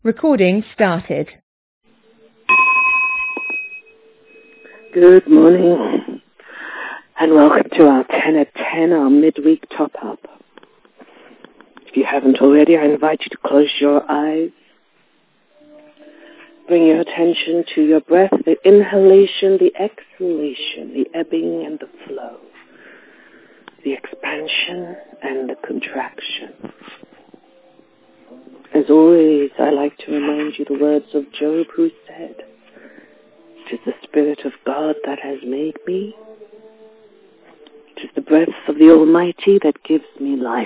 Recording started. Good morning, and welcome to our 10 at 10, our midweek top-up. If you haven't already, I invite you to close your eyes. Bring your attention to your breath, the inhalation, the exhalation, the ebbing and the flow, the expansion and the contraction. As always, I like to remind you the words of Job, who said, "It is the Spirit of God that has made me. It is the breath of the Almighty that gives me life."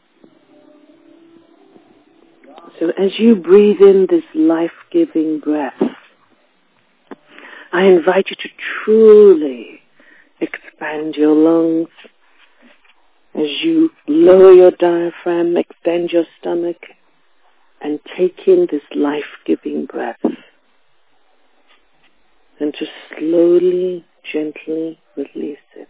So as you breathe in this life-giving breath, I invite you to truly expand your lungs as you lower your diaphragm, extend your stomach, and take in this life-giving breath. And to slowly, gently release it.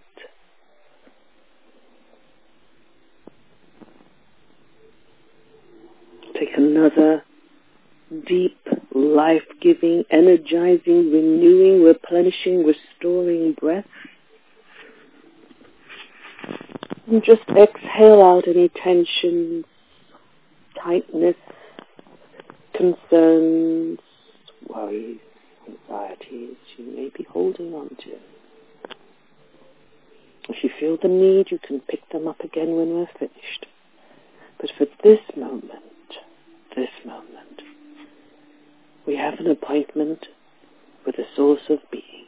Take another deep, life-giving, energizing, renewing, replenishing, restoring breath. And just exhale out any tension, tightness, concerns, worries, anxieties you may be holding on to. If you feel the need, you can pick them up again when we're finished. But for this moment, we have an appointment with the source of being.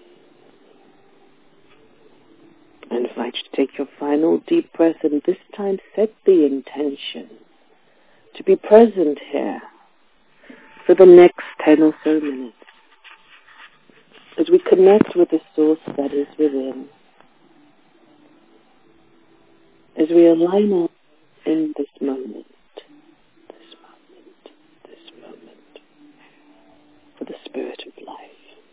I invite you to take your final deep breath and this time set the intention to be present here for the next 10 or so minutes as we connect with the source that is within, as we align up in this moment, for the Spirit of life.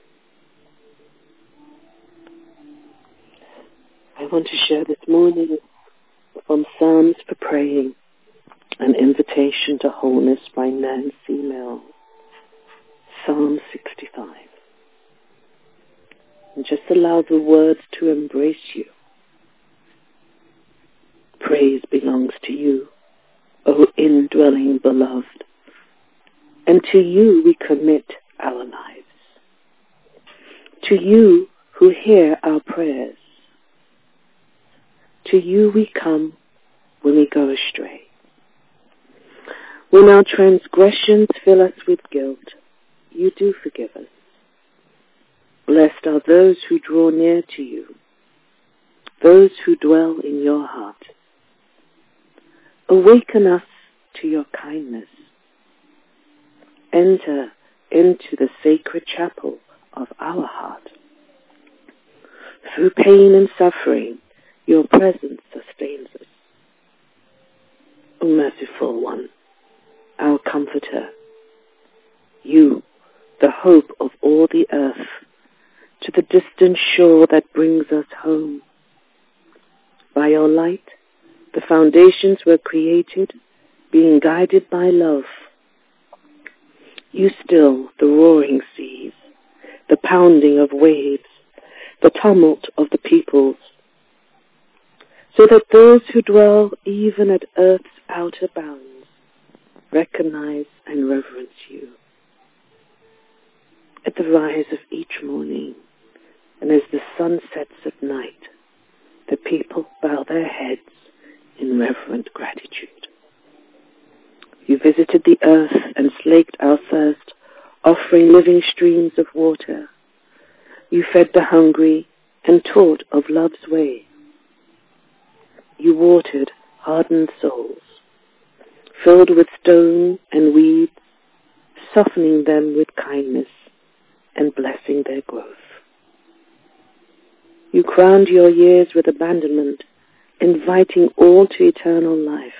I want to share this morning from Psalms for Praying, an invitation to wholeness by Nancy Mills. Psalm 65. And just allow the words to embrace you. Praise belongs to you, O indwelling beloved, and to you we commit our lives. To you who hear our prayers. To you we come when we go astray. When our transgressions fill us with guilt, you do forgive us. Blessed are those who draw near to you, those who dwell in your heart. Awaken us to your kindness. Enter into the sacred chapel of our heart. Through pain and suffering, your presence sustains us. O merciful one, our comforter, you, the hope of all the earth, to the distant shore that brings us home. By your light, the foundations were created, being guided by love. You still the roaring seas, the pounding of waves, the tumult of the peoples, so that those who dwell even at earth's outer bounds recognize and reverence you. At the rise of each morning, and as the sun sets at night, the people bow their heads in reverent gratitude. You visited the earth and slaked our thirst, offering living streams of water. You fed the hungry and taught of love's way. You watered hardened souls, filled with stone and weeds, softening them with kindness and blessing their growth. You crowned your years with abandonment, inviting all to eternal life.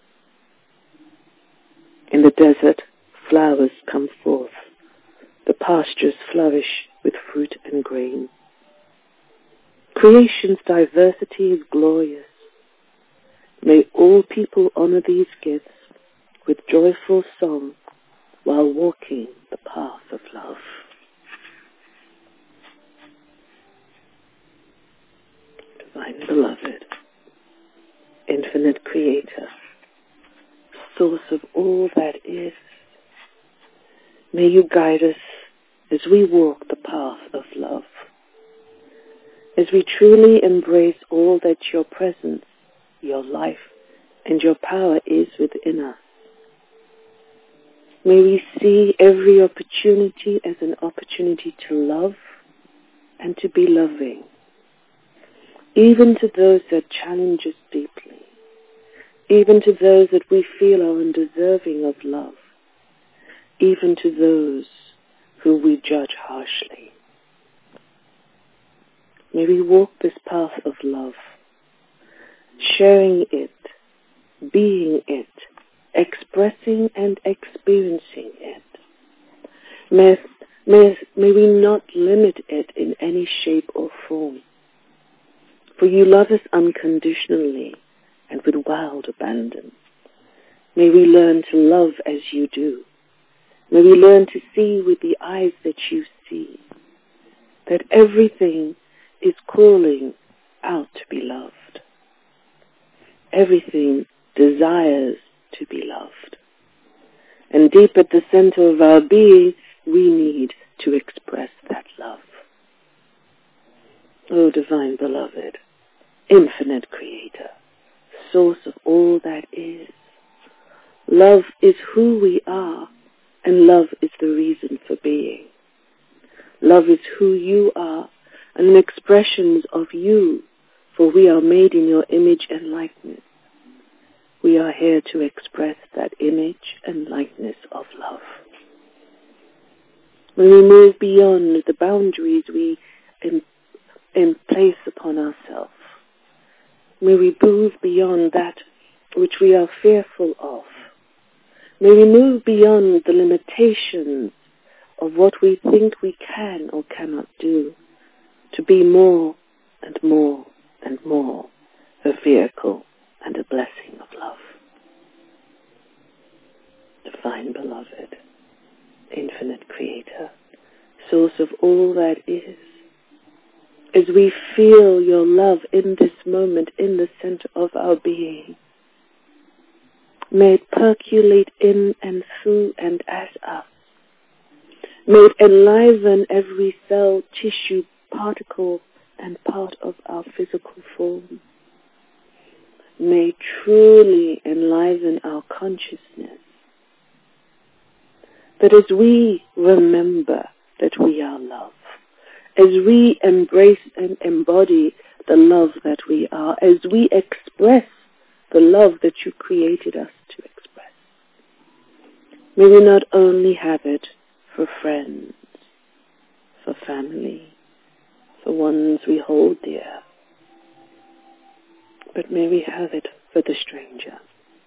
In the desert, flowers come forth. The pastures flourish with fruit and grain. Creation's diversity is glorious. May all people honor these gifts with joyful song while walking the path of love. Divine Beloved, Infinite Creator, Source of all that is, may you guide us as we walk the path of love, as we truly embrace all that your presence, your life, and your power is within us. May we see every opportunity as an opportunity to love and to be loving, even to those that challenge us deeply, even to those that we feel are undeserving of love, even to those who we judge harshly. May we walk this path of love, sharing it, being it, expressing and experiencing it. May we not limit it in any shape or form. For you love us unconditionally and with wild abandon. May we learn to love as you do. May we learn to see with the eyes that you see, that everything is calling out to be loved. Everything desires to be loved. And deep at the center of our being, we need to express that love. O Divine Beloved, Infinite Creator, Source of all that is, love is who we are, and love is the reason for being. Love is who you are, and an expression of you, for we are made in your image and likeness. We are here to express that image and likeness of love. When we move beyond the boundaries we place upon ourselves, may we move beyond that which we are fearful of. May we move beyond the limitations of what we think we can or cannot do, to be more and more and more a vehicle and a blessing of love. Divine Beloved, Infinite Creator, Source of all that is, as we feel your love in this moment in the center of our being, may it percolate in and through and as us. May it enliven every cell, tissue, particle, and part of our physical form. May it truly enliven our consciousness, that as we remember that we are love, as we embrace and embody the love that we are, as we express the love that you created us to express, may we not only have it for friends, for family, for ones we hold dear, but may we have it for the stranger.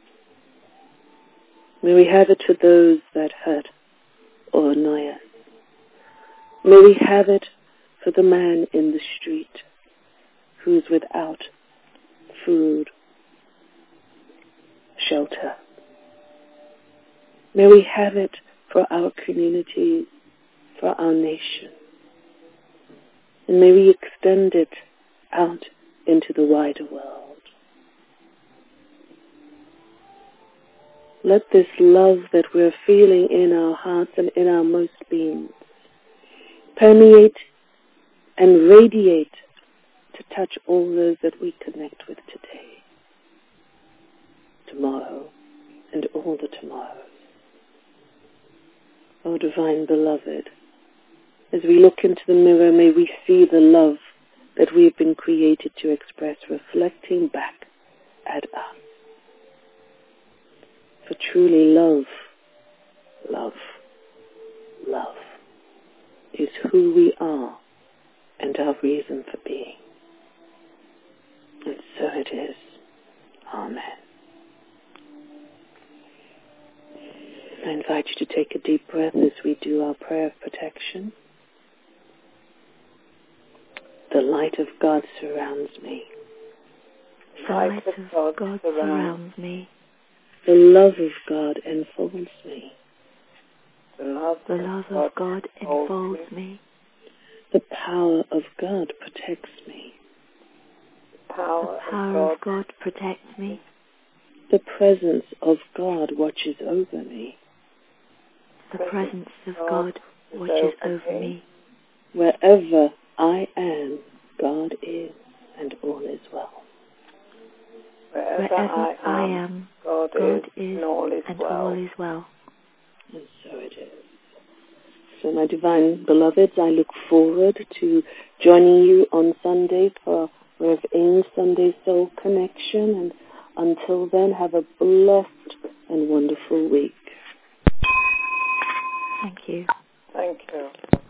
May we have it for those that hurt or annoy us. May we have it for the man in the street who's without food, shelter. May we have it for our communities, for our nation. And may we extend it out into the wider world. Let this love that we're feeling in our hearts and in our most beings permeate and radiate to touch all those that we connect with today, tomorrow, and all the tomorrows. O Divine Beloved, as we look into the mirror, may we see the love that we've been created to express reflecting back at us. For truly love, love, love is who we are and our reason for being. And so it is. Amen. I invite you to take a deep breath as we do our prayer of protection. The light of God surrounds me. The light of God surrounds me. The love of God enfolds me. The love of God enfolds me. The power of God protects me. The power of God protects me. The presence of God watches over me. The presence of God watches over me. Wherever I am, God is, and all is well. Wherever I am, God is, and all is well. And so it is. So my divine beloveds, I look forward to joining you on Sunday for Rev. Ames Sunday Soul Connection. And until then, have a blessed and wonderful week. Thank you. Thank you.